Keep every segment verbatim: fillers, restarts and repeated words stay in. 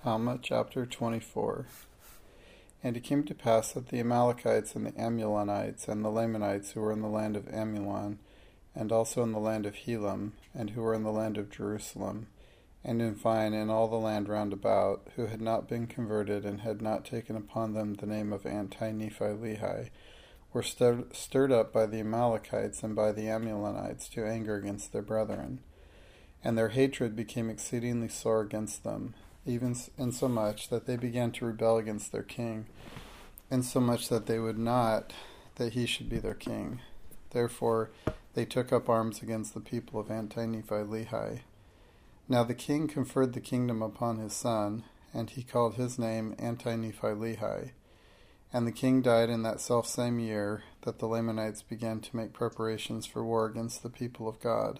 Alma chapter twenty-four. And it came to pass that the Amalekites and the Amulonites and the Lamanites who were in the land of Amulon, and also in the land of Helam, and who were in the land of Jerusalem, and in fine in all the land round about, who had not been converted and had not taken upon them the name of Anti-Nephi-Lehi, were stir- stirred up by the Amalekites and by the Amulonites to anger against their brethren. And their hatred became exceedingly sore against them, even insomuch that they began to rebel against their king, insomuch that they would not that he should be their king. Therefore they took up arms against the people of Anti-Nephi-Lehi. Now the king conferred the kingdom upon his son, and he called his name Anti-Nephi-Lehi. And the king died in that selfsame year that the Lamanites began to make preparations for war against the people of God.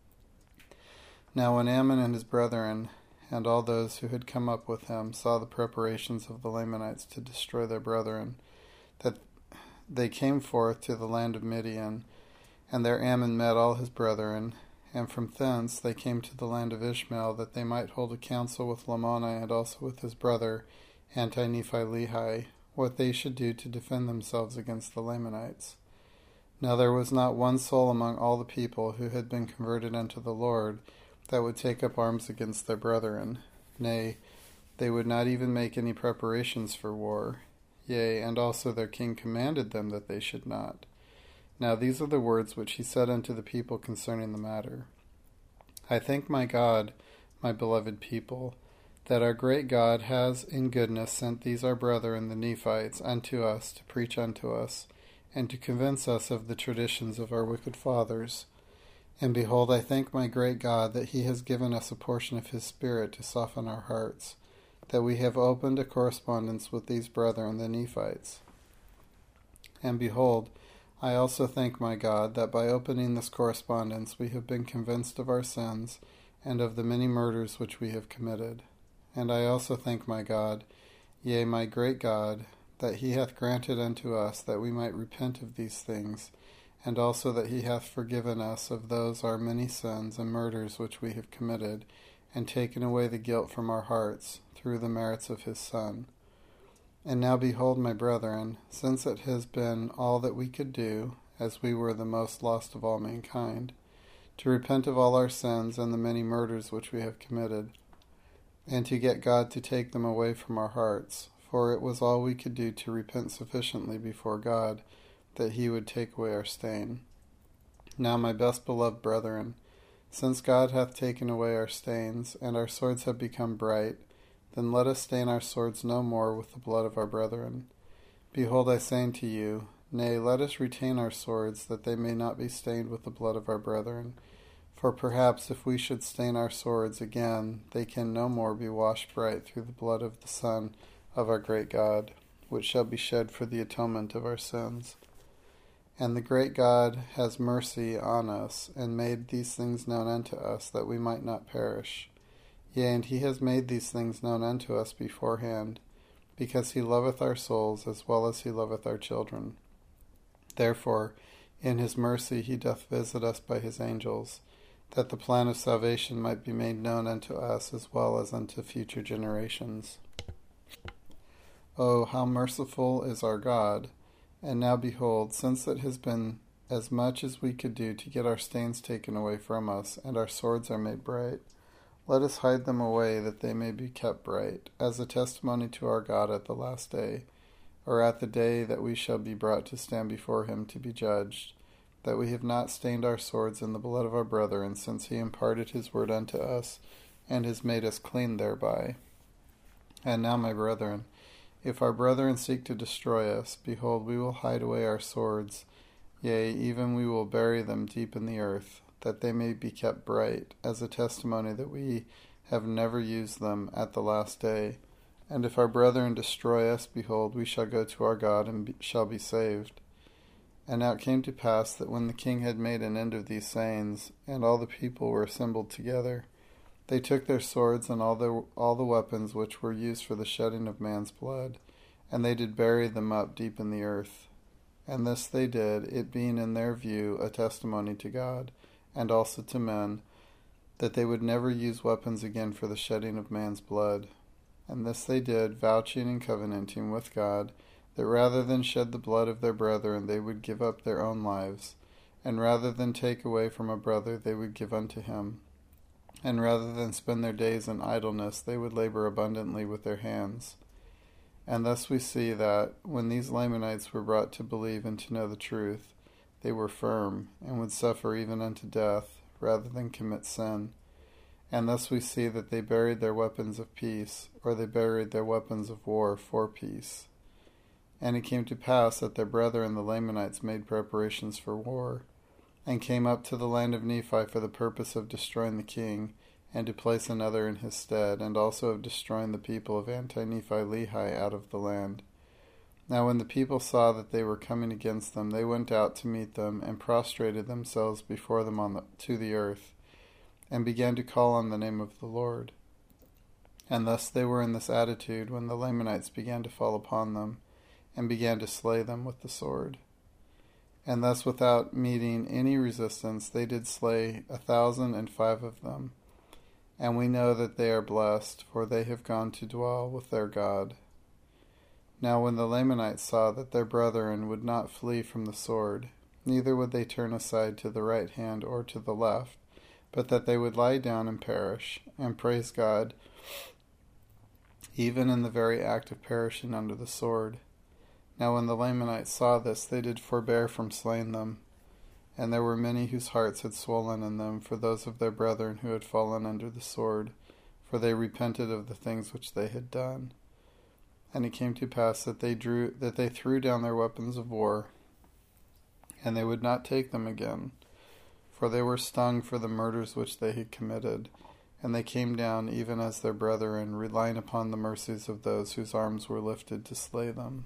Now when Ammon and his brethren, and all those who had come up with him, saw the preparations of the Lamanites to destroy their brethren, that they came forth to the land of Midian, and there Ammon met all his brethren, and from thence they came to the land of Ishmael, that they might hold a council with Lamoni and also with his brother Anti-Nephi-Lehi, what they should do to defend themselves against the Lamanites. Now there was not one soul among all the people who had been converted unto the Lord that would take up arms against their brethren. Nay, they would not even make any preparations for war. Yea, and also their king commanded them that they should not. Now these are the words which he said unto the people concerning the matter. I thank my God, my beloved people, that our great God has in goodness sent these our brethren the Nephites unto us to preach unto us, and to convince us of the traditions of our wicked fathers. And behold, I thank my great God that he has given us a portion of his Spirit to soften our hearts, that we have opened a correspondence with these brethren the Nephites. And behold, I also thank my God that by opening this correspondence we have been convinced of our sins and of the many murders which we have committed. And I also thank my God, yea, my great God, that he hath granted unto us that we might repent of these things, and also that he hath forgiven us of those our many sins and murders which we have committed, and taken away the guilt from our hearts, through the merits of his Son. And now behold, my brethren, since it has been all that we could do, as we were the most lost of all mankind, to repent of all our sins and the many murders which we have committed, and to get God to take them away from our hearts, for it was all we could do to repent sufficiently before God, that he would take away our stain. Now, my best beloved brethren, since God hath taken away our stains, and our swords have become bright, then let us stain our swords no more with the blood of our brethren. Behold, I say unto you, nay, let us retain our swords, that they may not be stained with the blood of our brethren. For perhaps if we should stain our swords again, they can no more be washed bright through the blood of the Son of our great God, which shall be shed for the atonement of our sins. And the great God has mercy on us, and made these things known unto us, that we might not perish. Yea, and he has made these things known unto us beforehand, because he loveth our souls as well as he loveth our children. Therefore, in his mercy he doth visit us by his angels, that the plan of salvation might be made known unto us as well as unto future generations. O, how merciful is our God! And now behold, since it has been as much as we could do to get our stains taken away from us, and our swords are made bright, let us hide them away that they may be kept bright, as a testimony to our God at the last day, or at the day that we shall be brought to stand before him to be judged, that we have not stained our swords in the blood of our brethren, since he imparted his word unto us, and has made us clean thereby. And now, my brethren, if our brethren seek to destroy us, behold, we will hide away our swords, yea, even we will bury them deep in the earth, that they may be kept bright, as a testimony that we have never used them at the last day. And if our brethren destroy us, behold, we shall go to our God, and be, shall be saved. And now it came to pass that when the king had made an end of these sayings, and all the people were assembled together, they took their swords and all the all the weapons which were used for the shedding of man's blood, and they did bury them up deep in the earth. And this they did, it being in their view a testimony to God, and also to men, that they would never use weapons again for the shedding of man's blood. And this they did, vouching and covenanting with God, that rather than shed the blood of their brethren, they would give up their own lives, and rather than take away from a brother, they would give unto him. And rather than spend their days in idleness, they would labor abundantly with their hands. And thus we see that, when these Lamanites were brought to believe and to know the truth, they were firm, and would suffer even unto death, rather than commit sin. And thus we see that they buried their weapons of peace, or they buried their weapons of war for peace. And it came to pass that their brethren the Lamanites made preparations for war, and came up to the land of Nephi for the purpose of destroying the king, and to place another in his stead, and also of destroying the people of Anti-Nephi-Lehi out of the land. Now when the people saw that they were coming against them, they went out to meet them, and prostrated themselves before them on the, to the earth, and began to call on the name of the Lord. And thus they were in this attitude when the Lamanites began to fall upon them, and began to slay them with the sword. And thus without meeting any resistance they did slay a thousand and five of them. And we know that they are blessed, for they have gone to dwell with their God. Now when the Lamanites saw that their brethren would not flee from the sword, neither would they turn aside to the right hand or to the left, but that they would lie down and perish, and praise God, even in the very act of perishing under the sword. Now when the Lamanites saw this, they did forbear from slaying them. And there were many whose hearts had swollen in them for those of their brethren who had fallen under the sword, for they repented of the things which they had done. And it came to pass that they drew that they threw down their weapons of war, and they would not take them again, for they were stung for the murders which they had committed, and they came down even as their brethren, relying upon the mercies of those whose arms were lifted to slay them.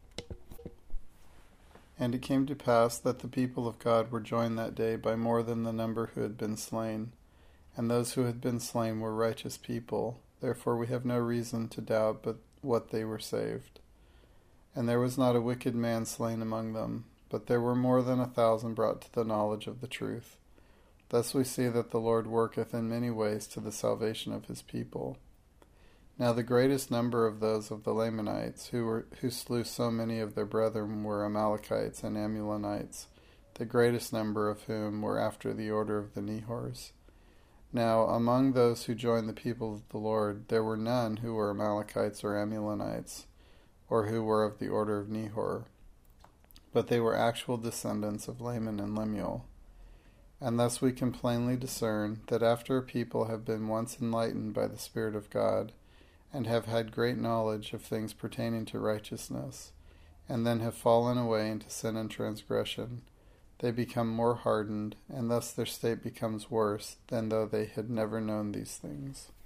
And it came to pass that the people of God were joined that day by more than the number who had been slain, and those who had been slain were righteous people. Therefore we have no reason to doubt but what they were saved. And there was not a wicked man slain among them, but there were more than a thousand brought to the knowledge of the truth. Thus we see that the Lord worketh in many ways to the salvation of his people. Now the greatest number of those of the Lamanites who were who slew so many of their brethren were Amalekites and Amulonites, the greatest number of whom were after the order of the Nehors. Now among those who joined the people of the Lord there were none who were Amalekites or Amulonites, or who were of the order of Nehor, but they were actual descendants of Laman and Lemuel. And thus we can plainly discern that after a people have been once enlightened by the Spirit of God, and have had great knowledge of things pertaining to righteousness, and then have fallen away into sin and transgression, they become more hardened, and thus their state becomes worse than though they had never known these things.